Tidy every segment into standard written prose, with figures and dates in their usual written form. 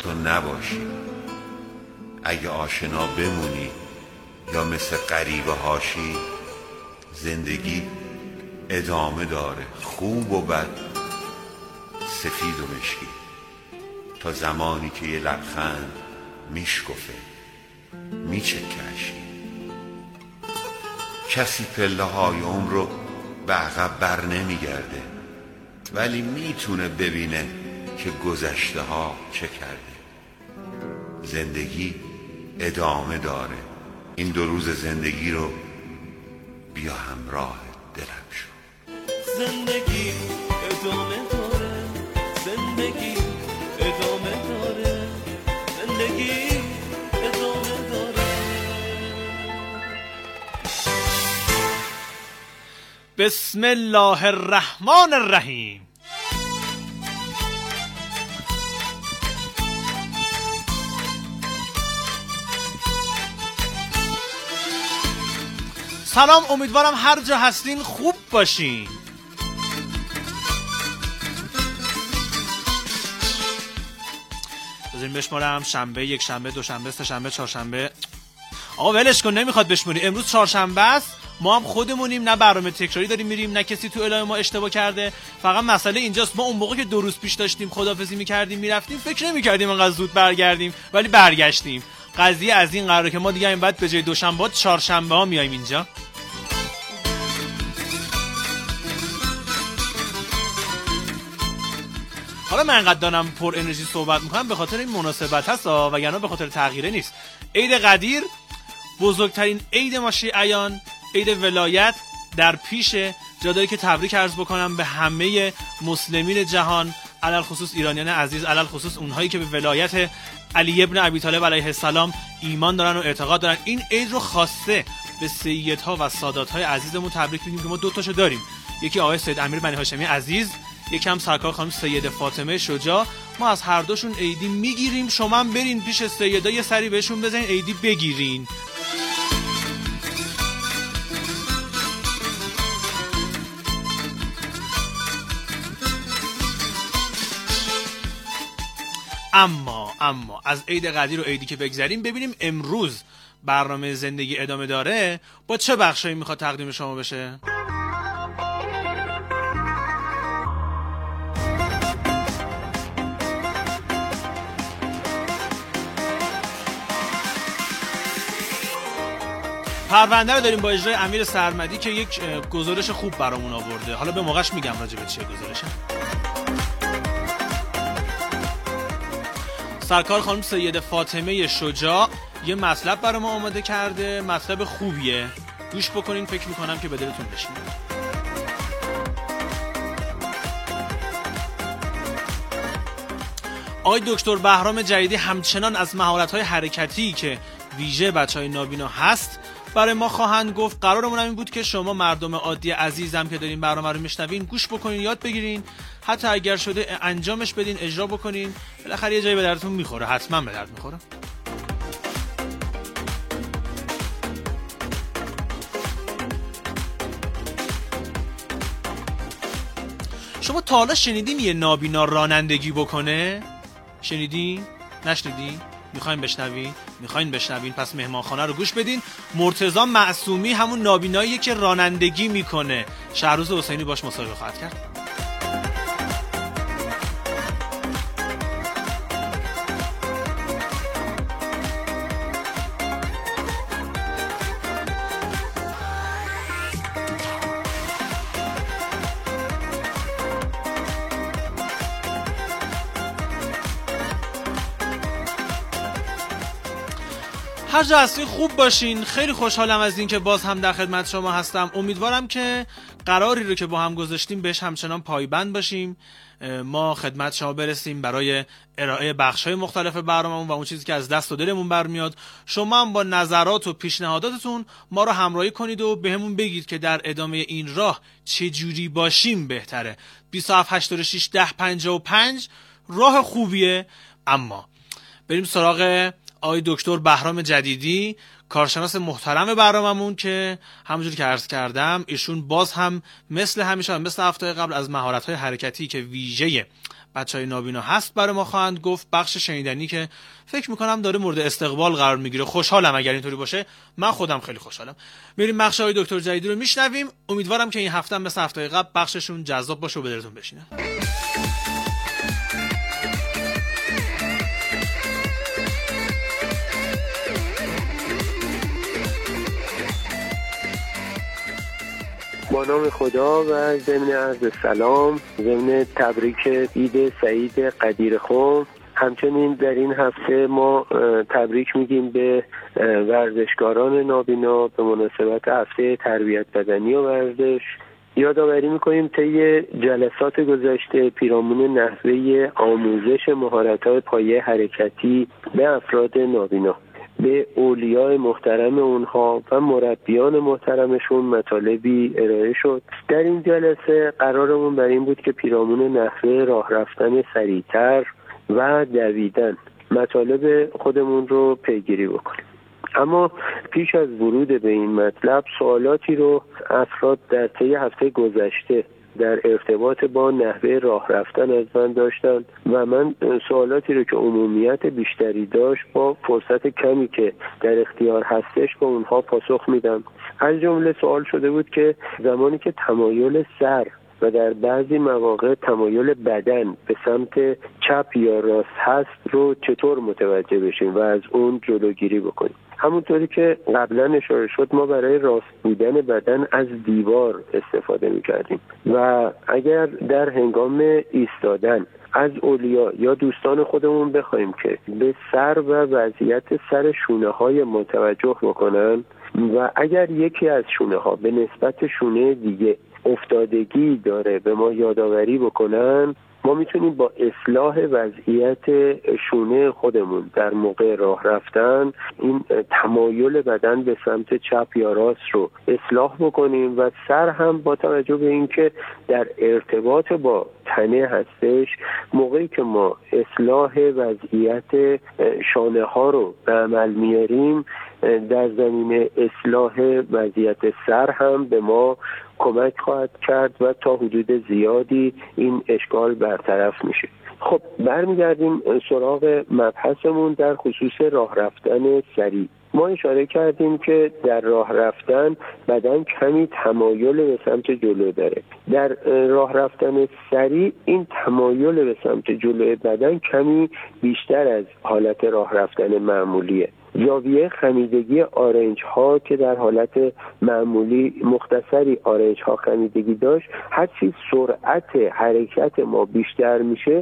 تو نباشی. اگه آشنا بمونی یا مثل غریبه هاشی، زندگی ادامه داره، خوب و بد، سفید و مشکی، تا زمانی که یه لبخند میشکفه، میچکشی. کسی پله های عمر رو به عقب بر نمیگرده، ولی میتونه ببینه که گذشته ها چه کرده. زندگی ادامه داره. این 2 روز زندگی رو بیا همراه دلم شو. زندگی ادامه داره، زندگی ادامه داره، زندگی ادامه داره. بسم الله الرحمن الرحیم. سلام، امیدوارم هر جا هستین خوب باشین. بذاریم بشمارم. شنبه، یک شنبه، دوشنبه، سه شنبه، چهارشنبه. آقا ولش کن، نمیخواد بشماری. امروز چهارشنبه است. ما هم خودمونیم، نه برنامه تکراری داریم میریم، نه کسی تو اعلام ما اشتباه کرده. فقط مسئله اینجاست، ما اون موقع که 2 روز پیش داشتیم خداحافظی میکردیم میرفتیم، فکر نمیکردیم انقدر زود برگردیم، ولی برگشتیم. قضیه از این قراره که ما دیگه این بعد به جای دوشنبه چهارشنبه ها میایم اینجا. حالا من انقدر دارم پر انرژی صحبت میکنم به خاطر این مناسبت هست، وگرنه به خاطر تغییره نیست. عید قدیر، بزرگترین عید ما شیعیان، عید ولایت در پیشه. جا داره که تبریک عرض بکنم به همه مسلمین جهان، علل خصوص ایرانیان عزیز، علل خصوص اونهایی که به ولایت علی ابن ابی طالب علیه السلام ایمان دارن و اعتقاد دارن. این عید رو خاصه به سیدها و ساداتهای عزیزمون تبریک میگیم که ما 2 تاشو داریم. یکی آقای سید امیر بنی هاشمی عزیز، یکی هم سرکار خانم سید فاطمه شجاع. ما از هر دوشون عیدی میگیریم. شما هم برین پیش سیدا یه سری بهشون بزنین عیدی بگیرین. اما از عید قدیر و عیدی که بگذریم، ببینیم امروز برنامه زندگی ادامه داره با چه بخشایی میخواد تقدیم شما بشه. پرونده رو داریم با اجرای امیر سرمدی که یک گزارش خوب برامون آورده. حالا به موقعش میگم راجع به چیه گزارشه. سرکار خانم سید فاطمه شجاع یه مطلب برای ما آماده کرده. مطلب خوبیه، گوش بکنین، فکر میکنم که به دلتون بشینه. آقای دکتر بهرام جدیدی همچنان از مهارت‌های حرکتی که ویژه بچه‌های نابینا هست برای ما خواهند گفت. قرارمون این بود که شما مردم عادی عزیزم که دارین برنامه رو میشنوین گوش بکنین، یاد بگیرین، حتی اگر شده انجامش بدین، اجرا بکنین. بالاخره یه جایی به دردتون میخوره، حتما به درد میخوره. شما تا حالا شنیدین یه نابینا رانندگی بکنه؟ شنیدین؟ نشنیدین؟ میخواین بشنوین؟ پس مهمانخانه رو گوش بدین. مرتضی معصومی همون نابیناییه که رانندگی میکنه. شهروز حسینی باش مصاحبه خواهد کرد. هر جا هستین خوب باشین. خیلی خوشحالم از این که باز هم در خدمت شما هستم. امیدوارم که قراری رو که با هم گذاشتیم بهش همچنان پایبند باشیم. ما خدمت شما برسیم برای ارائه بخش‌های مختلف برنامه‌مون و اون چیزی که از دست و دلمون برمیاد. شما هم با نظرات و پیشنهاداتتون ما رو همراهی کنید و بهمون بگید که در ادامه این راه چه جوری باشیم بهتره. 27861055 راه خوبیه. اما بریم سراغ آقای دکتر بهرام جدیدی، کارشناس محترم برنامه‌مون که همونجوری که عرض کردم ایشون باز هم مثل همیشه مثل هفته قبل از مهارت‌های حرکتی که ویژه بچهای نابینا هست برای ما خواهند گفت. بخش شنیدنی که فکر میکنم داره مورد استقبال قرار میگیره. خوشحالم اگر اینطوری باشه، من خودم خیلی خوشحالم. میریم بخش های دکتر جدیدی رو میشنویم. امیدوارم که این هفته هم مثل هفته‌های قبل بخششون جذاب باشه و به دلتون بشینه. با نام خدا و ضمن عرض سلام، ضمن تبریک عید سعید قدیرخم. همچنین در این هفته ما تبریک میگیم به ورزشکاران نابینا به مناسبت هفته تربیت بدنی و ورزش. یادآوری میکنیم طی جلسات گذشته پیرامون نحوه آموزش مهارت‌های پایه حرکتی به افراد نابینا، به اولیای محترم اونها و مربیان محترمشون مطالبی ارائه شد. در این جلسه قرارمون بر این بود که پیرامون نحوه راه رفتن سریعتر و دویدن مطالب خودمون رو پیگیری بکنیم. اما پیش از ورود به این مطلب سوالاتی رو افراد در طی هفته گذشته در ارتباط با نحوه راه رفتن از من داشتن و من سوالاتی رو که عمومیت بیشتری داشت با فرصت کمی که در اختیار هستش با اونها پاسخ میدم. از جمله سوال شده بود که زمانی که تمایل سر و در بعضی مواقع تمایل بدن به سمت چپ یا راست هست رو چطور متوجه بشیم و از اون جلوگیری بکنیم. همونطوری که قبلا اشاره شد ما برای راست بودن بدن از دیوار استفاده می‌کردیم و اگر در هنگام ایستادن از اولیا یا دوستان خودمون بخوایم که به سر و وضعیت سر شونه‌های ما توجه بکنن و اگر یکی از شونه‌ها به نسبت شونه دیگه افتادگی داره به ما یادآوری بکنن، ما میتونیم با اصلاح وضعیت شونه خودمون در موقع راه رفتن این تمایل بدن به سمت چپ یا راست رو اصلاح بکنیم و سر هم با توجه به اینکه در ارتباط با تنه هستش، موقعی که ما اصلاح وضعیت شانه ها رو به عمل میاریم در زمینه اصلاح وضعیت سر هم به ما کمک خواهد کرد و تا حدود زیادی این اشکال برطرف میشه. خب برمیگردیم سراغ مبحثمون در خصوص راه رفتن سریع. ما اشاره کردیم که در راه رفتن بدن کمی تمایل به سمت جلو داره. در راه رفتن سریع این تمایل به سمت جلو بدن کمی بیشتر از حالت راه رفتن معمولیه. زاویه خمیدگی آرنج ها که در حالت معمولی مختصری آرنج ها خمیدگی داشت، هرچی سرعت حرکت ما بیشتر میشه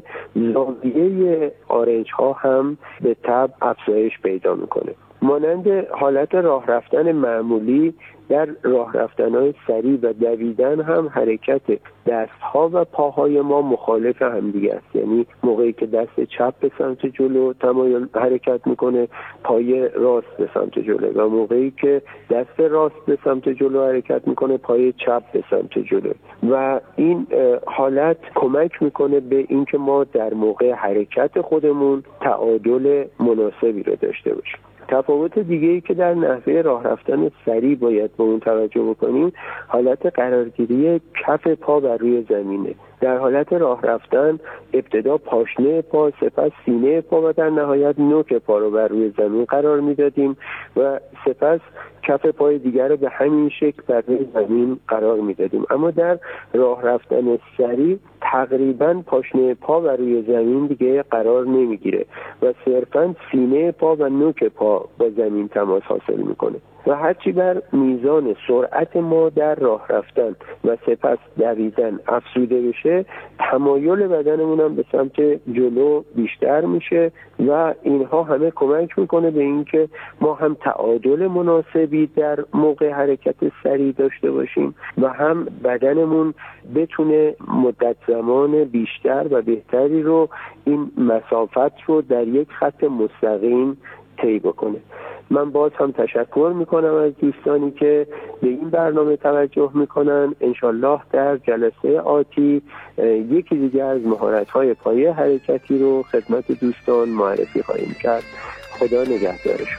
زاویه آرنج ها هم به تبع افزایش پیدا میکنه. مانند حالت راه رفتن معمولی در راه رفتن‌های سریع و دویدن هم حرکت دست‌ها و پاهای ما مخالف همدیگه است. یعنی موقعی که دست چپ به سمت جلو تمایل حرکت میکنه، پای راست به سمت جلو، و موقعی که دست راست به سمت جلو حرکت میکنه، پای چپ به سمت جلو. و این حالت کمک میکنه به اینکه ما در موقع حرکت خودمون تعادل مناسبی رو داشته باشیم. تفاوت دیگه‌ای که در نحوه راه رفتن سریع باید به اون توجه بکنیم حالت قرارگیری کف پا بر روی زمینه. در حالت راه رفتن ابتدا پاشنه پا، سپس سینه پا و در نهایت نوک پا رو بر روی زمین قرار میدادیم و سپس کف پای دیگر رو به همین شکل بر روی زمین قرار میدادیم. اما در راه رفتن سریع تقریبا پاشنه پا بر روی زمین دیگه قرار نمیگیره و صرفا سینه پا و نوک پا با زمین تماس حاصل میکنه و هرچی بر میزان سرعت ما در راه رفتن و سپس دویدن افزوده بشه، تمایل بدنمون هم به سمت جلو بیشتر میشه و اینها همه کمک میکنه به اینکه ما هم تعادل مناسبی در موقع حرکت سریع داشته باشیم و هم بدنمون بتونه مدت زمان بیشتر و بهتری رو این مسافت رو در یک خط مستقیم طی بکنه. من باز هم تشکر میکنم از دوستانی که به این برنامه توجه میکنن. انشالله در جلسه آتی یکی دیگه از مهارت‌های پایه حرکتی رو خدمت دوستان معرفی خواهیم کرد. خدا نگهدار شما.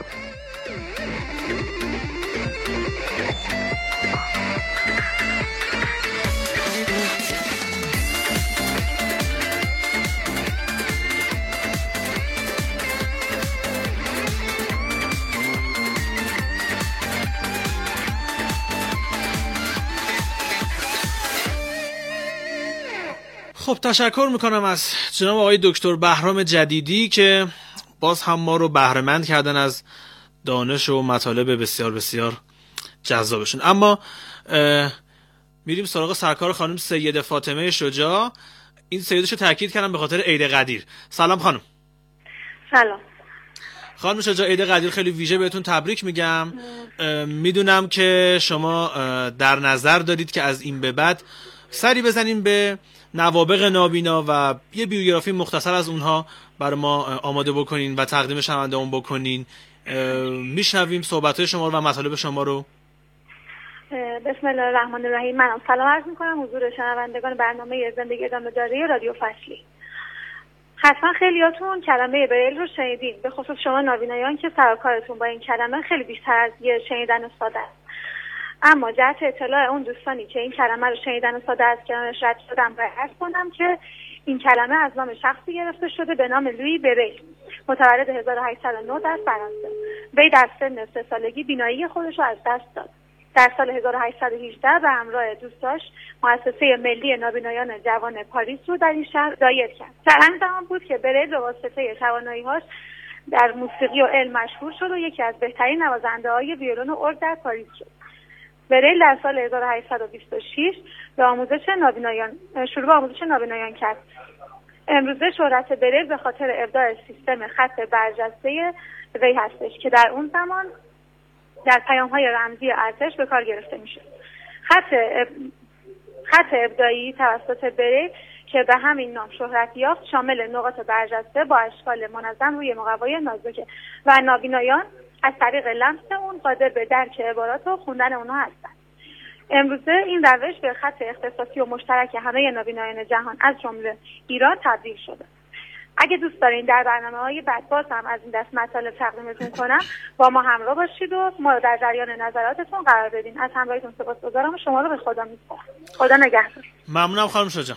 خب تشکر میکنم از جناب آقای دکتر بهرام جدیدی که باز هم ما رو بهره‌مند کردن از دانش و مطالب بسیار بسیار جذابشون. اما میریم سراغ سرکار خانم سید فاطمه شجاع. این سیدش رو تاکید کردم به خاطر عید قدیر. سلام خانم. سلام خانم شجاع، عید قدیر خیلی ویژه بهتون تبریک میگم. میدونم که شما در نظر دارید که از این به بعد سری بزنیم به نوابغ نابینا و یه بیوگرافی مختصر از اونها برای ما آماده بکنین و تقدیم شنونده‌مون بکنین. میشنویم صحبت‌های شما رو و مطالب شما رو. بسم الله الرحمن الرحیم. منم سلام عرض می‌کنم حضور شنوندگان برنامه زندگی ادامه داره رادیو فصلی. حتما خیلیاتون کلمه بریل رو شنیدین، به خصوص شما نابینایان که سرکارتون با این کلمه خیلی بیشتر از یه شنیدن ساده است. اما جهت اطلاع اون دوستانی که این کلمه رو شنیدن ساده از کنارش رد شدم باید عرض کنم که این کلمه از نام شخصی گرفته شده به نام لویی بریل، متولد 1809 در فرانسه. وی در سن 3 سالگی بینایی خودش رو از دست داد. در سال 1818 به همراه دوستاش مؤسسه ملی نابینایان جوان پاریس رو در این شهر دایر کرد. در همین زمان بود که بریل به واسطه توانایی‌هاش در موسیقی و علم مشهور شد و یکی از بهترین نوازنده‌های ویولن و ارگ در پاریس شد. بریل در سال 1826 به شروع به آموزش نابینایان کرد. امروزه شهرت بریل به خاطر ابداع سیستم خط برجسته وی هستش که در اون زمان در پیام‌های رمزی ارتش به کار گرفته میشه. خط ابداعی توسط بریل که به همین نام شهرت یافت شامل نقاط برجسته با اشکال منظم روی مقوای نازکه و نابینایان از طریق لمس اون قادر به درک عبارات و خوندن اونها هستند. امروزه این روش به خط اختصاصی و مشترک همه نابینایان جهان از جمله ایران تبدیل شده. اگه دوست دارین در برنامه‌های بعد باز هم از این دست مطالب تقدیمتون کنم، با ما همراه باشید و ما رو در جریان نظراتتون قرار بدین. از همراهیتون سپاسگزارم و شما رو به خدا میسپارم. خدا نگهدار. ممنونم خانم شجاع.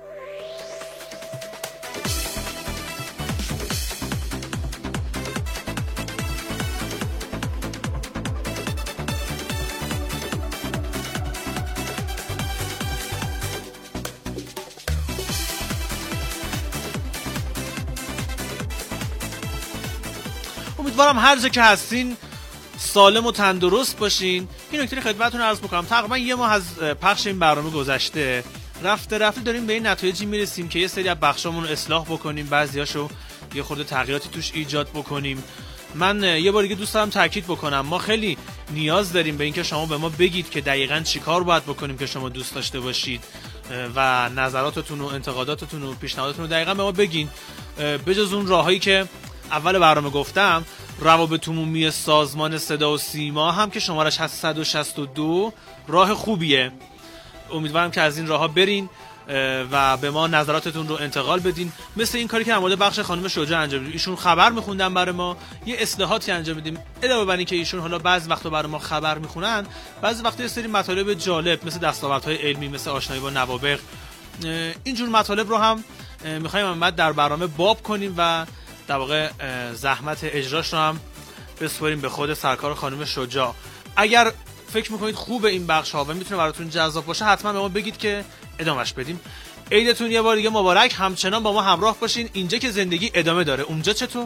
امیدوارم هر جا که هستین سالم و تندرست باشین. این نکته خدمتتون عرض می‌کنم تقریبا یه ماه از پخش این برنامه گذشته، رفته داریم به این نتایجی میرسیم که یه سری از بخشامون رو اصلاح بکنیم، بعضیاشو یه خورده تغییراتی توش ایجاد بکنیم. من یه بار دیگه دوست دارم تاکید بکنم ما خیلی نیاز داریم به اینکه شما به ما بگید که دقیقاً چیکار باید بکنیم که شما دوست داشته باشید و نظراتتون و انتقاداتتون و پیشنهاداتتون رو دقیقاً به ما بگین. بجز اون راهایی که اول برنامه گفتم، روابط عمومی سازمان صدا و سیما هم که شمارش هست 162 راه خوبیه. امیدوارم که از این راه‌ها برین و به ما نظراتتون رو انتقال بدین، مثل این کاری که در مورد بخش خانم شجاع انجام میدیم. ایشون خبر میخوندن برای ما، یه اصلاحاتی انجام میدیم. علاوه بر این که ایشون حالا بعضی وقتا برای ما خبر میخونن، بعضی وقتا یه سری مطالب جالب مثل دستاوردهای علمی، مثل آشنایی با نوابغ، اینجور مطالب رو هم میخوایم بعد در برنامه باب کنیم و در واقع زحمت اجراش رو هم بسپاریم به خود سرکار خانم شجاع. اگر فکر میکنید خوب این بخش ها و میتونه براتون جذاب باشه، حتما به ما بگید که ادامهش بدیم. عیدتون یه بار دیگه مبارک. همچنان با ما همراه باشین. اینجا که زندگی ادامه داره، اونجا چطور؟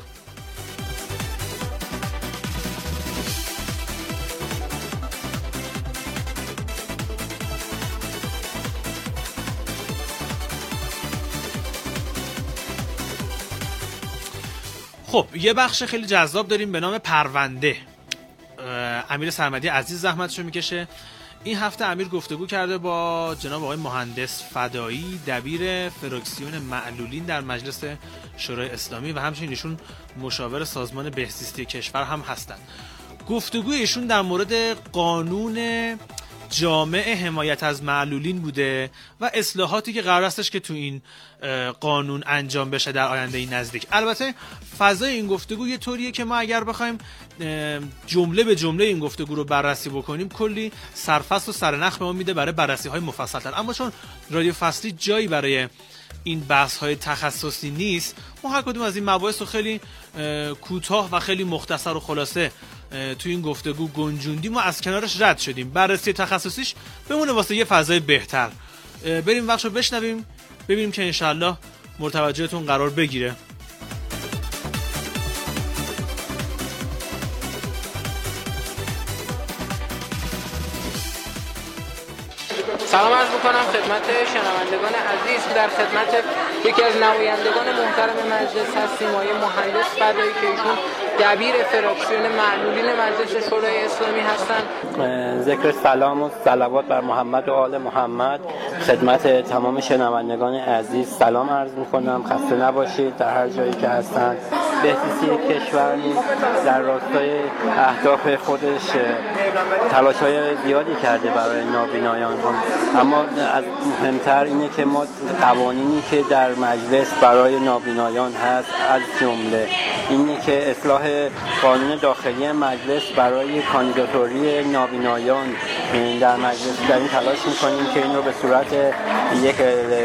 خب یه بخش خیلی جذاب داریم به نام پرونده. امیر سرمدی عزیز زحمتشو میکشه. این هفته امیر گفتگو کرده با جناب آقای مهندس فدایی، دبیر فراکسیون معلولین در مجلس شورای اسلامی و همچنین ایشون مشاور سازمان بهزیستی کشور هم هستند. گفتگوی ایشون در مورد قانون جامع حمایت از معلولین بوده و اصلاحاتی که قرار استش که تو این قانون انجام بشه در آینده نزدیک. البته فضای این گفتگو یه طوریه که ما اگر بخوایم جمله به جمله این گفتگو رو بررسی بکنیم، کلی سرفصل و سرنخ به ما میده برای بررسی های مفصل تر. اما چون رادیو فصلی جایی برای این بحث های تخصصی نیست، ما هر کدوم از این مباحث رو خیلی کوتاه و خیلی مختصر و خلاصه توی این گفتگو گنجوندیم و از کنارش رد شدیم. بررسی تخصصیش بمونه واسه یه فضای بهتر. بریم بخشو بشنویم ببینیم که انشالله متوجهتون قرار بگیره. سلام عرض می‌کنم خدمت شنوندگان عزیز. در خدمت یکی از نمایندگان محترم مجلس هستیم، آقای مهندس فدایی که ایشون دبیر فراکسیون معلولین مجلس شورای اسلامی هستند. ذکر سلام و صلوات بر محمد و آل محمد. خدمت تمام شنوندگان عزیز سلام عرض می‌کنم. خسته نباشید در هر جایی که هستند. بهزیستی کشور در راستای اهداف خودش تلاش‌های زیادی کرده برای نابینایان، اما از مهمتر اینه که ما قوانینی که در مجلس برای نابینایان هست، از جمله اینه که اصلاح قانون داخلی مجلس برای کاندیداتوری نابینایان در مجلس در این تلاش می‌کنیم که این رو به صورت یک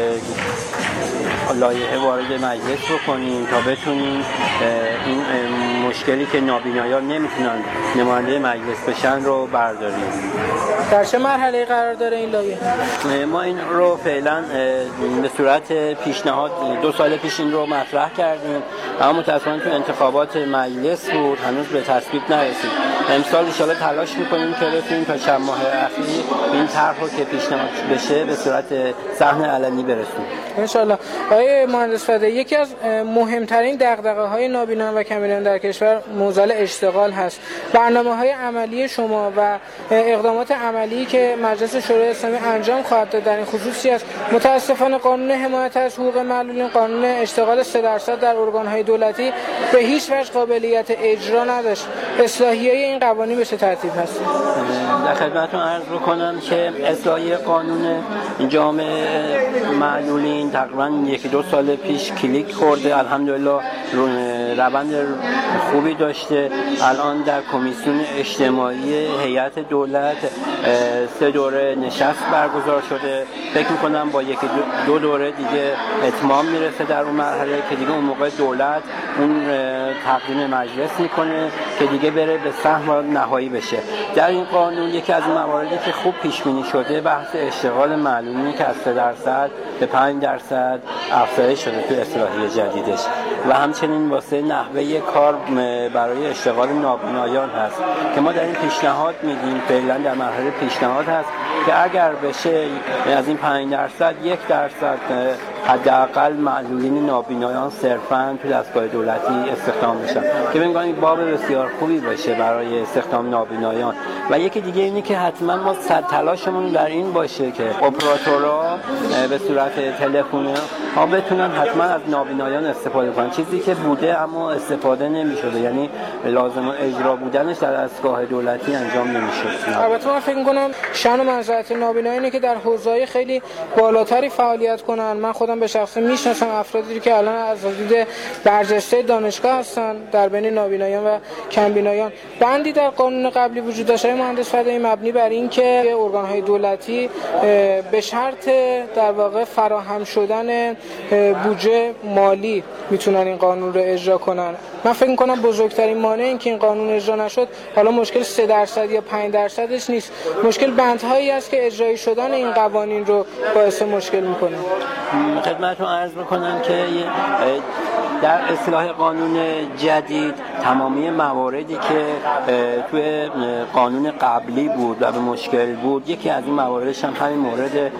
لایحه وارد مجلس بکنیم تا بتونیم این مشکلی که نابینایان نمیتونن نماینده مجلس بشن رو برداریم. در چه مرحله قرار داره این لایحه؟ ما این رو فعلا به صورت پیشنهاد 2 سال پیش این رو مطرح کردیم، اما متأسفانه تو انتخابات مجلس بود، هنوز به تصویب نرسید. امسال ان شاءالله تلاش می‌کنیم که بتونیم تا چند ماه اخیر این طرح رو که پیشنهاد بشه به صورت صحن علنی برسونیم ان شاءالله. آقای مهندس فدایی، یکی از مهمترین دغدغه‌های نابینایان و کمبینایان در کشور موزل اشتغال هست. برنامه‌های عملی شما و اقدامات عملی که مجلس شورای اسلامی انجام خواهد داد در این خصوص است؟ متاسفانه قانون حمایت از حقوق معلولین، قانون اشتغال 3% در ارگان‌های دولتی به هیچ وجه قابلیت اجرا نداشت. اصلاحیه این قوانین به چه ترتیب هست؟ در خدمتتون عرض بکنم که اصلاحیه قانون جامعه معلولین تقریباً 1-2 سال پیش کلیک خورده. الحمدلله روند خوبی داشته. الان در کمیسیون اجتماعی هیئت دولت 3 دوره نشست برگزار شده. فکر می‌کنم با 1-2 دوره دیگه اتمام میرسه در اون مرحله که دیگه اون موقع دولت اون تقدیم مجلس میکنه که دیگه بره به سهم نهایی بشه. در این قانون یکی از مواردی که خوب پیش بینی شده بحث اشتغال معلولینی که از 3% به 5% افزایش شده تو اصلاحیه جدیدش و همچنین واسه نحوه کار برای اشتغال نابینایان هست که ما در این پیشنهاد میدیم، فعلا در مرحله پیشنهاد هست که اگر بشه از این 5% 1% حداقل معلولین نابینایان صرفاً تو دستگاه دولتی استخدام بشن که ببینیم این باب بسیار خوبی باشه برای استخدام نابینایان. و یکی دیگه اینه که حتما ما تلاشمون در این باشه که اپراتورها به صورت تلفنی ها بتونن حتما از نابینایان استفاده کنن، چیزی که بوده اما استفاده نمی‌شده، یعنی لازم اجرا بودنش در دستگاه دولتی انجام نمی‌شد. البته من فکر می‌کنم شأن و منزلت نابینایانه که در حوزه‌های خیلی بالاتری فعالیت کنن. من خودم به شخصه میشناسم افرادی که الان از حدود برجسته دانشگاه هستن در بین نابینایان و کمبینایان. بندی در قانون قبلی وجود داشت مهندس فدایی مبنی بر این که ارگان‌های دولتی به شرط در واقع فراهم شدن بودجه مالی میتونن این قانون رو اجرا کنن. من فکر می‌کنم بزرگترین مانع این که این قانون اجرا نشد حالا مشکل 3% یا 5% نیست، مشکل بندهایی است که اجرایی شدن این قوانین رو باعث مشکل میکنه. خدمتتون عرض می‌کنم که در اصلاح قانون جدید تمامی مواردی که توی قانون قبلی بود و به مشکل بود، یکی از این مواردش هم همین مورد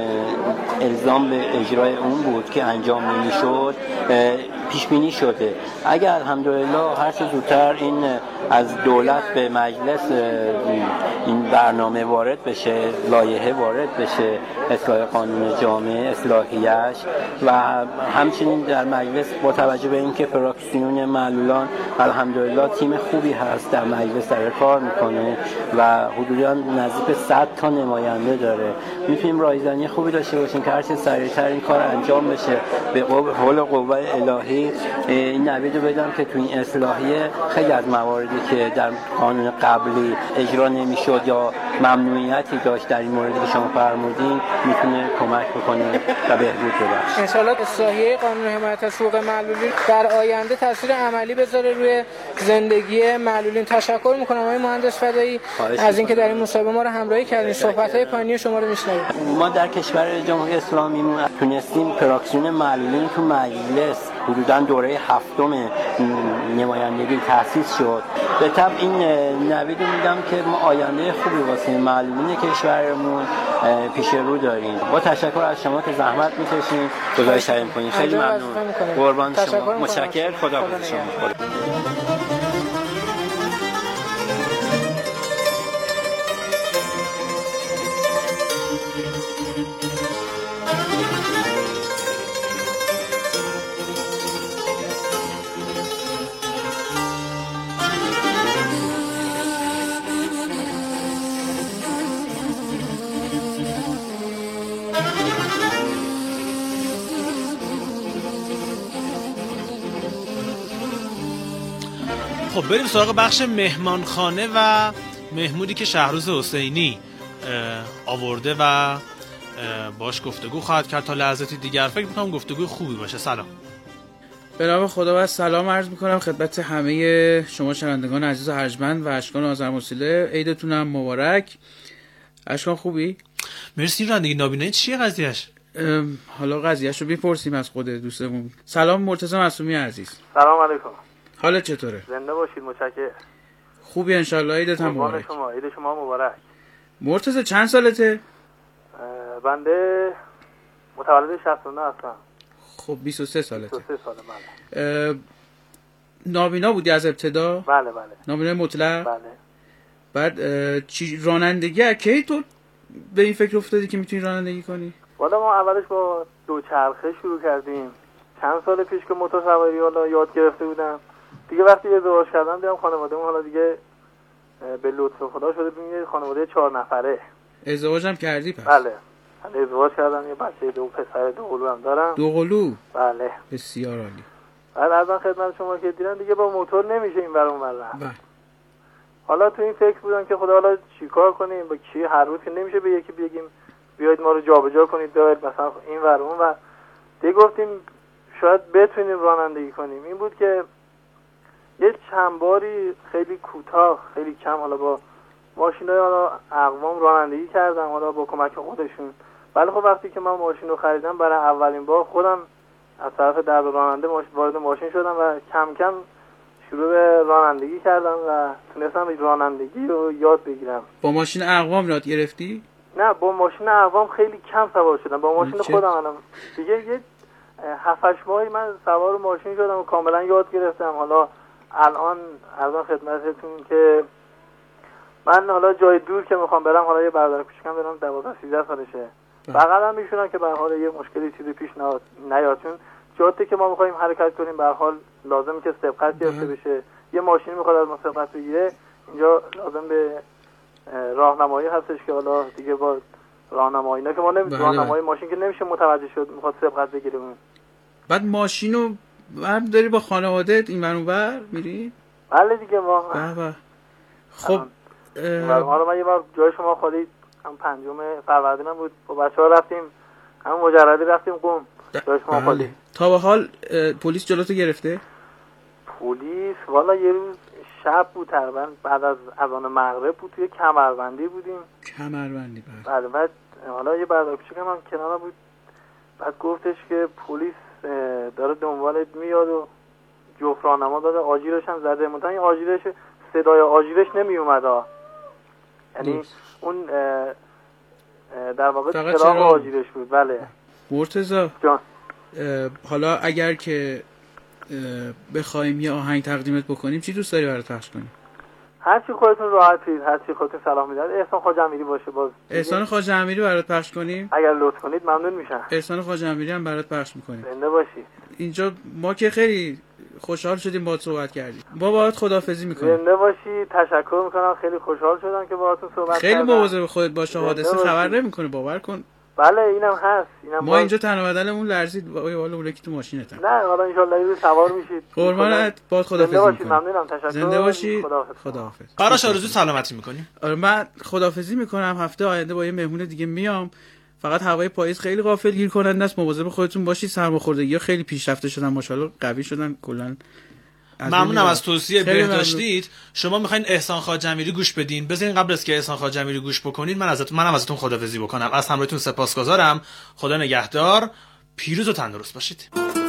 الزام به اجرای اون بود که انجام نمی‌شد پیش بینی شده. اگر الحمدلله هر چه زودتر این از دولت به مجلس این برنامه وارد بشه، لایحه وارد بشه، اصلاح قانون جامعه اصلاحیش، و همچنین در مجلس با توجه به اینکه فراکسیون معلولان الحمدلله تیم خوبی هست در مجلس داره کار میکنه و حدوداً نزدیک 100 تا نماینده داره، میتونیم رایزنی خوبی داشته باشیم که هر چه سریعتر این کار انجام بشه به قول قوه الهی معلولی این نوید رو بدم که تو این اصلاحیه خیلی از مواردی که در قانون قبلی اجرا نمیشد یا ممنوعیتی داشت در این موردی که شما فرمودین میتونه کمک بکنه و بهبود ببخشه. ان شاءالله اصلاحیه قانون حمایت از حقوق معلولین در آینده تاثیر عملی بذاره روی زندگی معلولین. تشکر میکنم آقای مهندس فدایی از اینکه در این مصاحبه ما رو همراهی کردین. صحبت‌های پایانی شما رو میشنویم. ما در کشور جمهوری اسلامی تونستیم فراکسیون معلولین تو مجلس حدوداً دوره هفتم نمایندگی تأسیس شد. به طبع این نوید رو میدم که ما آینده خوبی واسه معلولین کشورمون پیش رو داریم. با تشکر از شما که زحمت میکشین گزارش تهیه می‌کنین. خیلی ممنون. قربان شما. متشکرم. خداحافظ شما. خب بریم سراغ بخش مهمانخانه و محمودی که شهروز حسینی آورده و باش گفتگو خواهد کرد تا لحظاتی دیگر. فکر می‌کنم گفتگوی خوبی باشه. سلام. به نام خدا و سلام عرض می‌کنم خدمت همه شما شنوندگان عزیز و ارجمند و اشکان آذرمسیله. عیدتونم مبارک. اشکان خوبی؟ مرسی. رانندگی نابینایی چیه قضیهش؟ حالا قضیهش رو بپرسیم از خود دوستمون. سلام مرتضی معصومی عزیز. سلام علیکم. حالت چطوره؟ زنده باشید. متشکرم. خوبی ان شاء الله. عیدت هم مبارک. عید شما مبارک. مرتضی چند سالته؟ بنده متولد 69 هستم. خب 23 سالته. 23 ساله من. نابینا بودی از ابتدا؟ بله. نابینا مطلق؟ بله. بعد چی رانندگی کی تو به این فکر افتادی که میتونی رانندگی کنی؟ والا ما اولش با دوچرخه شروع کردیم. چند سال پیش که موتور سواری حالا یاد گرفته بودم. دیگه وقتی ازدواج کردم دیدم خانواده‌مون حالا دیگه به لطف خدا شده ببینید خانواده 4 نفره. ازدواجم کردی پس؟ بله. من ازدواج کردم. یه بچه 2 پسر 2 قلو هم دارم. 2 قلو؟ بله. بسیار عالی. بعد از خدمت شما که دیدم دیگه با موتور نمیشه این برام رفت. بله. حالا تو این فکر بودم که خدا حالا چیکار کنیم با کی هر روز که نمیشه به یکی بگیم بیاید ما رو جابجا کنید بیاید مثلا این ور اون و دیگه گفتیم شاید بتونیم رانندگی کنیم. این بود که یه چند باری خیلی کوتاه خیلی کم حالا با ماشینای حالا اقوام رانندگی کردم حالا با کمک خودشون. ولی خب وقتی که من ماشین رو خریدم برای اولین بار خودم از طرف درب راننده وارد ماشین شدم و کم کم شروع به رانندگی کردم و تونستم رانندگی رو یاد بگیرم. با ماشین اقوام یاد گرفتی؟ نه با ماشین اقوام خیلی کم سوار شدم. با ماشین خودم الان دیگه یه 7-8 ماهی من سوار ماشین شدم و کاملا یاد گرفتم. حالا الان عرضم خدمتتون که من حالا جای دور که میخوام برم حالا یه برادر کوچیکم دارم 12-13 سالشه. فقط هم میشونم که به هر حال یه مشکلی چیزی پیش نیاد چون جاده که ما میخوایم حرکت کنیم به هر حال لازمه که سبقت گرفته بشه. یه ماشین میخواد از ما سبقت بگیره اینجا لازم به راهنمایی هستش که حالا دیگه با راهنمایی نه که ما نمیتونیم راهنمایی ماشین که نمیشه متوجه شد میخواد سبقت بگیره. بعد ماشینو داری با خانواده‌ات این ور اون ور میری؟ بله دیگه ما خب حالا من یه بار جای شما خالی هم 5 فروردینم بود با بچه‌ها رفتیم همون مجردی رفتیم قم جای شما خالی. تا به حال پلیس جلوتو گرفته؟ پلیس والا یه روز شب بود تقریبا بعد از اذان مغرب بود توی کمربندی بودیم. کمربندی بله. بعد حالا یه برادر کوچیکم هم کنار بود بعد گفتش که پلیس داره دنبالت میاد و جفت راهنما داده آژیرش هم زده. مثلا این آژیرش صدای آژیرش نمی اومد یعنی اون در واقع چراغ آژیرش بود. بله. مرتضی جان حالا اگر که بخوایم یه آهنگ تقدیمت بکنیم چی دوست داری برات پخش کنیم؟ هرچی خودتون راحتید هرچی خودتون سلام میدید. احسان خواجه امیری باشه باز. احسان خواجه امیری برات پخش کنیم؟ اگر لطف کنید ممنون میشم. احسان خواجه امیری هم برات پخش میکنیم. زنده باشید. اینجا ما که خیلی خوشحال شدیم باهات صحبت کردیم. باهات خداحافظی میکنم. زنده باشید. تشکر میکنم. خیلی خوشحال شدم که باهاتون صحبت کردم. خیلی مواظب خودت باش. حادثه خبر نمیکنه باور کن. بله اینم هست. ما اینجا تن و بدنمون لرزید والا اون که تو ماشینتن. نه حالا ان شاءالله یه سوار میشید. قربانت با خداحافظی باشید. ممنونم. تشکر. زنده باشید. خداحافظ. براش آرزوی سلامتی میکنیم. آره من خداحافظی میکنم. هفته آینده با یه مهمون دیگه میام. فقط هوای پاییز خیلی غافلگیر کننده است. مواظب خودتون باشید. سرماخوردگی‌ها خیلی پیشرفته شدن ماشاءالله، قوی شدن کلا. ممنونم از توصیه بهداشتید. شما میخواین احسان خواجه‌امیری گوش بدین، بذارین قبل از که احسان خواجه‌امیری گوش بکنین منم ازتون خداحافظی بکنم. از همراهیتون سپاسگزارم. خدا نگهدار. پیروز و تندرست باشید.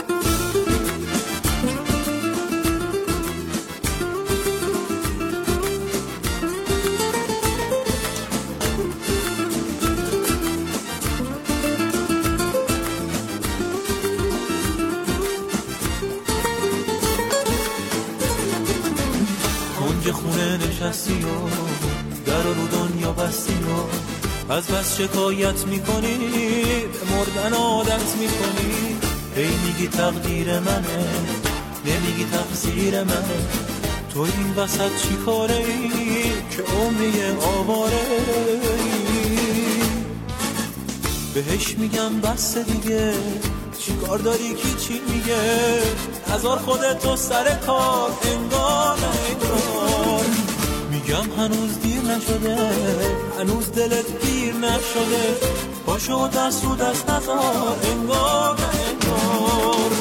خونه نشستی و در رو دنیا بستی و از بس شکایت میکنی به مردن عادت میکنی. هی میگی تقدیر منه نمیگی تقصیر منه. تو این وسط چی کاره ای که عمری آواره ای؟ بهش میگم بس دیگه چی کار داری که چی میگه؟ هزار خودتو سر کار انگار انگار. میگم هنوز دیر نشده هنوز دلت گیر نشده. پاشو دست رو دست نزار انگار انگار.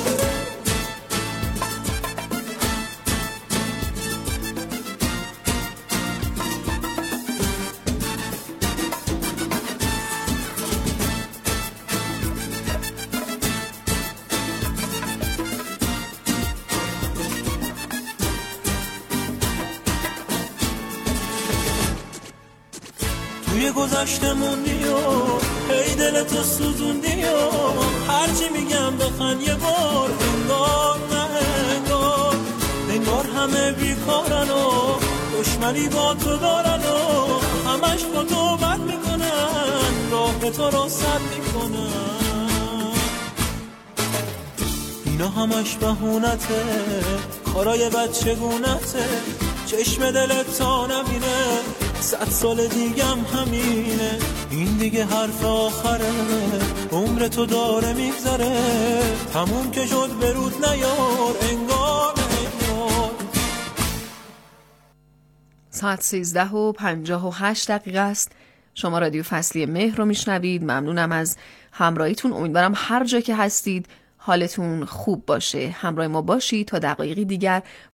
توی گذشته موندی و هی دلتو سوزوندی و هرچی میگم بخند یه بار انگار نه انگار. انگار همه بیکارن و دشمنی با تو دارن و همش با تو بد میکنن راه تو رو سد میکنن. اینا همش بهونته کارای بچگونته. چشم دلت تا نبینه 100 سال دیگم همینه. این دیگه حرف آخره عمر تو داره میگذره. تموم که شد برود نیار انگار انگار. ساعت 13:58 است. شما رادیو فصلی مهر رو میشنوید. ممنونم از همراهیتون. امیدوارم هر جا که هستید حالتون خوب باشه. همراه ما باشید تا دقایقی دیگر